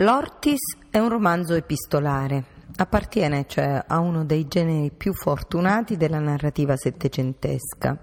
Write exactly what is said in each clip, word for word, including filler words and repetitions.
L'Ortis è un romanzo epistolare, appartiene cioè a uno dei generi più fortunati della narrativa settecentesca,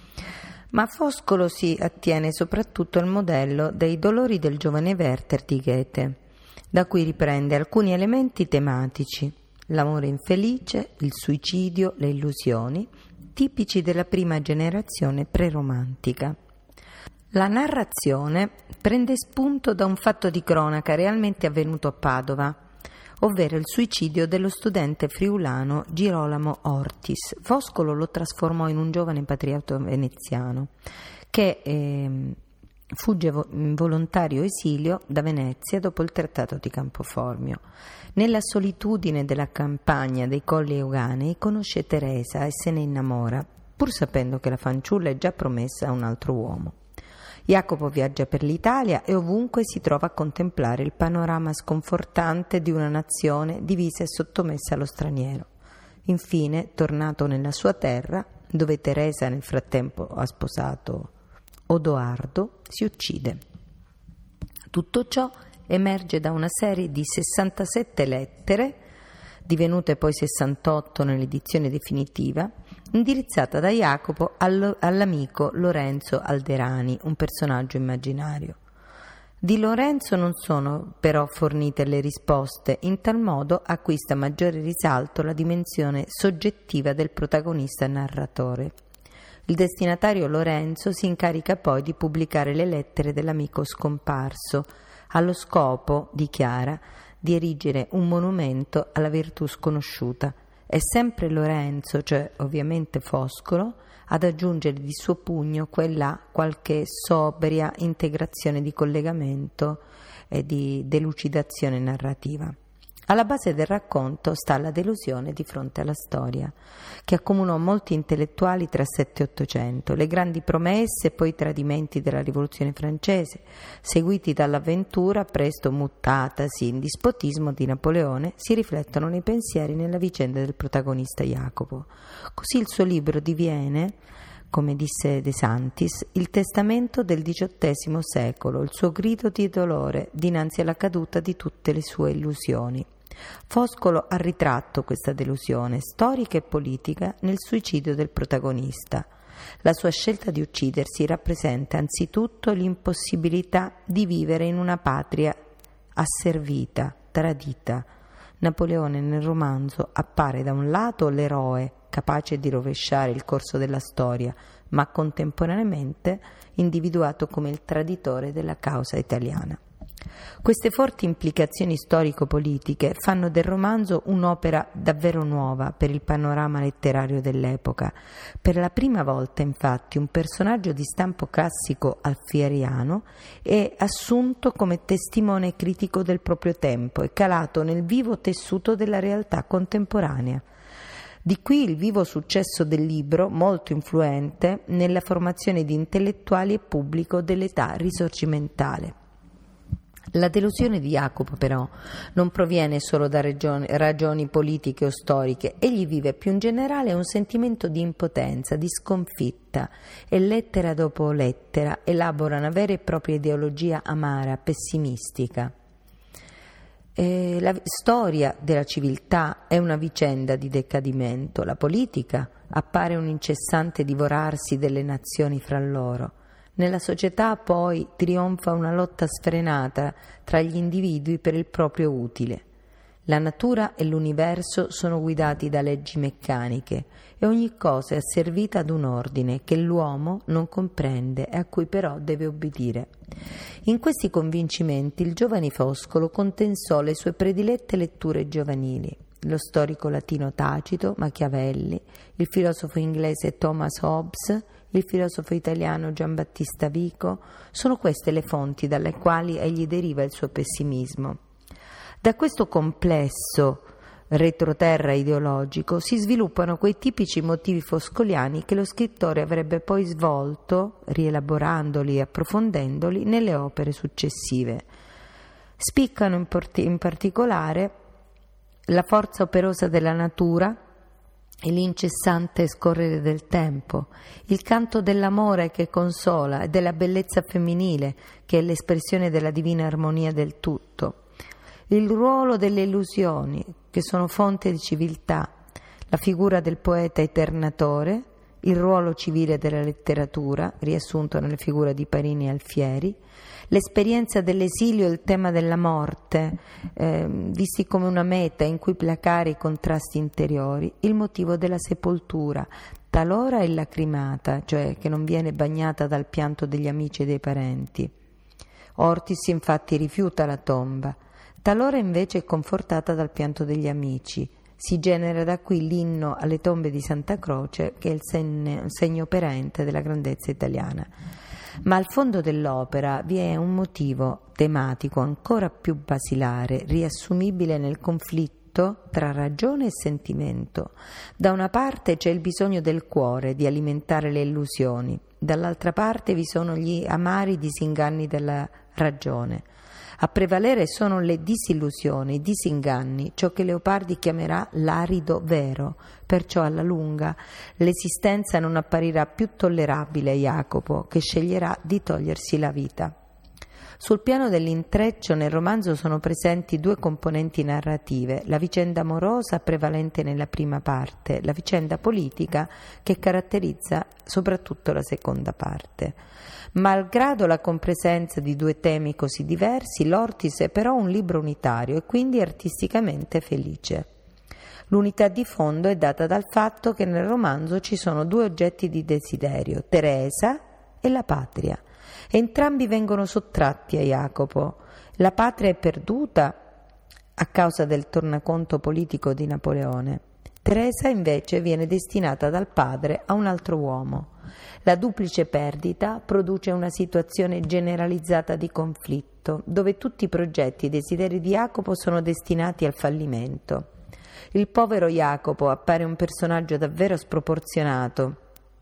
ma Foscolo si attiene soprattutto al modello dei dolori del giovane Werther di Goethe, da cui riprende alcuni elementi tematici, l'amore infelice, il suicidio, le illusioni, tipici della prima generazione preromantica. La narrazione prende spunto da un fatto di cronaca realmente avvenuto a Padova, ovvero il suicidio dello studente friulano Girolamo Ortis. Foscolo lo trasformò in un giovane patriota veneziano che eh, fugge in volontario esilio da Venezia dopo il trattato di Campoformio. Nella solitudine della campagna dei Colli Euganei conosce Teresa e se ne innamora, pur sapendo che la fanciulla è già promessa a un altro uomo. Jacopo viaggia per l'Italia e ovunque si trova a contemplare il panorama sconfortante di una nazione divisa e sottomessa allo straniero. Infine, tornato nella sua terra, dove Teresa nel frattempo ha sposato Odoardo, si uccide. Tutto ciò emerge da una serie di sessantasette lettere, divenute poi sessantotto nell'edizione definitiva, indirizzata da Jacopo all'amico Lorenzo Alderani, un personaggio immaginario. Di Lorenzo non sono però fornite le risposte, in tal modo acquista maggiore risalto la dimensione soggettiva del protagonista narratore. Il destinatario Lorenzo si incarica poi di pubblicare le lettere dell'amico scomparso, allo scopo, dichiara, di erigere un monumento alla virtù sconosciuta. È sempre Lorenzo, cioè ovviamente Foscolo, ad aggiungere di suo pugno quella qualche sobria integrazione di collegamento e di delucidazione narrativa. Alla base del racconto sta la delusione di fronte alla storia, che accomunò molti intellettuali tra sette e ottocento, le grandi promesse e poi i tradimenti della rivoluzione francese, seguiti dall'avventura presto mutatasi in dispotismo di Napoleone, si riflettono nei pensieri nella vicenda del protagonista Jacopo. Così il suo libro diviene, come disse De Santis, il testamento del diciottesimo secolo, il suo grido di dolore dinanzi alla caduta di tutte le sue illusioni. Foscolo ha ritratto questa delusione storica e politica nel suicidio del protagonista. La sua scelta di uccidersi rappresenta anzitutto l'impossibilità di vivere in una patria asservita, tradita. Napoleone nel romanzo appare da un lato l'eroe capace di rovesciare il corso della storia, ma contemporaneamente individuato come il traditore della causa italiana. Queste forti implicazioni storico-politiche fanno del romanzo un'opera davvero nuova per il panorama letterario dell'epoca. Per la prima volta, infatti, un personaggio di stampo classico alfieriano è assunto come testimone critico del proprio tempo e calato nel vivo tessuto della realtà contemporanea. Di qui il vivo successo del libro, molto influente nella formazione di intellettuali e pubblico dell'età risorgimentale. La delusione di Jacopo, però, non proviene solo da ragioni, ragioni politiche o storiche. Egli vive più in generale un sentimento di impotenza, di sconfitta, e lettera dopo lettera elabora una vera e propria ideologia amara, pessimistica. E la storia della civiltà è una vicenda di decadimento. La politica appare un incessante divorarsi delle nazioni fra loro. Nella società poi trionfa una lotta sfrenata tra gli individui per il proprio utile. La natura e l'universo sono guidati da leggi meccaniche e ogni cosa è asservita ad un ordine che l'uomo non comprende e a cui però deve obbedire. In questi convincimenti il giovane Foscolo condensò le sue predilette letture giovanili: lo storico latino Tacito, Machiavelli, il filosofo inglese Thomas Hobbes, il filosofo italiano Giambattista Vico. Sono queste le fonti dalle quali egli deriva il suo pessimismo. Da questo complesso retroterra ideologico si sviluppano quei tipici motivi foscoliani che lo scrittore avrebbe poi svolto, rielaborandoli e approfondendoli, nelle opere successive. Spiccano in, porti- in particolare la forza operosa della natura e l'incessante scorrere del tempo, il canto dell'amore che consola e della bellezza femminile che è l'espressione della divina armonia del tutto, il ruolo delle illusioni, che sono fonte di civiltà, la figura del poeta eternatore, il ruolo civile della letteratura, riassunto nelle figure di Parini e Alfieri, l'esperienza dell'esilio e il tema della morte, eh, visti come una meta in cui placare i contrasti interiori, il motivo della sepoltura, talora illacrimata, cioè che non viene bagnata dal pianto degli amici e dei parenti. Ortis infatti rifiuta la tomba, talora invece è confortata dal pianto degli amici. Si genera da qui l'inno alle tombe di Santa Croce, che è il segno, segno perente della grandezza italiana. Ma al fondo dell'opera vi è un motivo tematico ancora più basilare, riassumibile nel conflitto tra ragione e sentimento. Da una parte c'è il bisogno del cuore di alimentare le illusioni, dall'altra parte vi sono gli amari disinganni della ragione. A prevalere sono le disillusioni, i disinganni, ciò che Leopardi chiamerà l'arido vero, perciò alla lunga l'esistenza non apparirà più tollerabile a Jacopo, che sceglierà di togliersi la vita. Sul piano dell'intreccio nel romanzo sono presenti due componenti narrative, la vicenda amorosa prevalente nella prima parte, la vicenda politica che caratterizza soprattutto la seconda parte. Malgrado la compresenza di due temi così diversi, l'Ortis è però un libro unitario e quindi artisticamente felice. L'unità di fondo è data dal fatto che nel romanzo ci sono due oggetti di desiderio, Teresa e la patria. Entrambi vengono sottratti a Jacopo. La patria è perduta a causa del tornaconto politico di Napoleone. Teresa invece viene destinata dal padre a un altro uomo. La duplice perdita produce una situazione generalizzata di conflitto, dove tutti i progetti e i desideri di Jacopo sono destinati al fallimento. Il povero Jacopo appare un personaggio davvero sproporzionato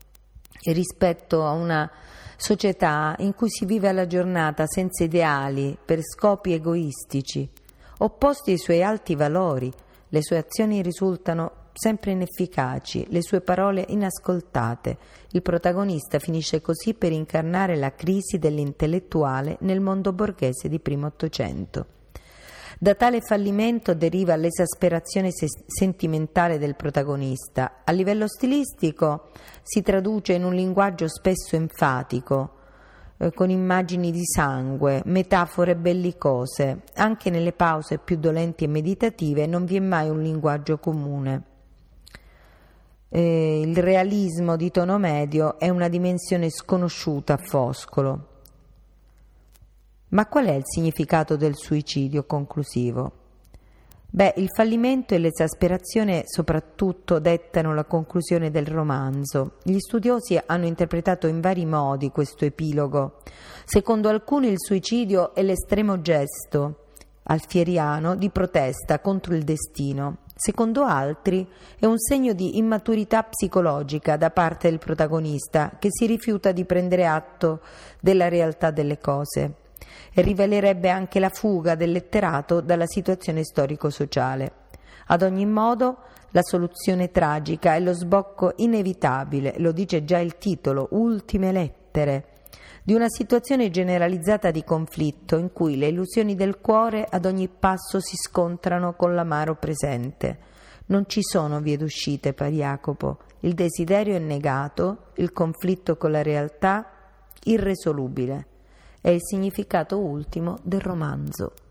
rispetto a una società in cui si vive alla giornata senza ideali, per scopi egoistici, opposti ai suoi alti valori. Le sue azioni risultano sempre inefficaci, le sue parole inascoltate. Il protagonista finisce così per incarnare la crisi dell'intellettuale nel mondo borghese di primo Ottocento. Da tale fallimento deriva l'esasperazione se- sentimentale del protagonista. A livello stilistico si traduce in un linguaggio spesso enfatico, eh, con immagini di sangue, metafore bellicose. Anche nelle pause più dolenti e meditative non vi è mai un linguaggio comune. Eh, il realismo di tono medio è una dimensione sconosciuta a Foscolo. Ma qual è il significato del suicidio conclusivo? Beh, il fallimento e l'esasperazione soprattutto dettano la conclusione del romanzo. Gli studiosi hanno interpretato in vari modi questo epilogo. Secondo alcuni il suicidio è l'estremo gesto alfieriano di protesta contro il destino. Secondo altri è un segno di immaturità psicologica da parte del protagonista che si rifiuta di prendere atto della realtà delle cose. E rivelerebbe anche la fuga del letterato dalla situazione storico-sociale. Ad ogni modo, la soluzione tragica è lo sbocco inevitabile, lo dice già il titolo, Ultime lettere, di una situazione generalizzata di conflitto in cui le illusioni del cuore ad ogni passo si scontrano con l'amaro presente. Non ci sono vie d'uscite per Jacopo, il desiderio è negato, il conflitto con la realtà irresolubile. È il significato ultimo del romanzo.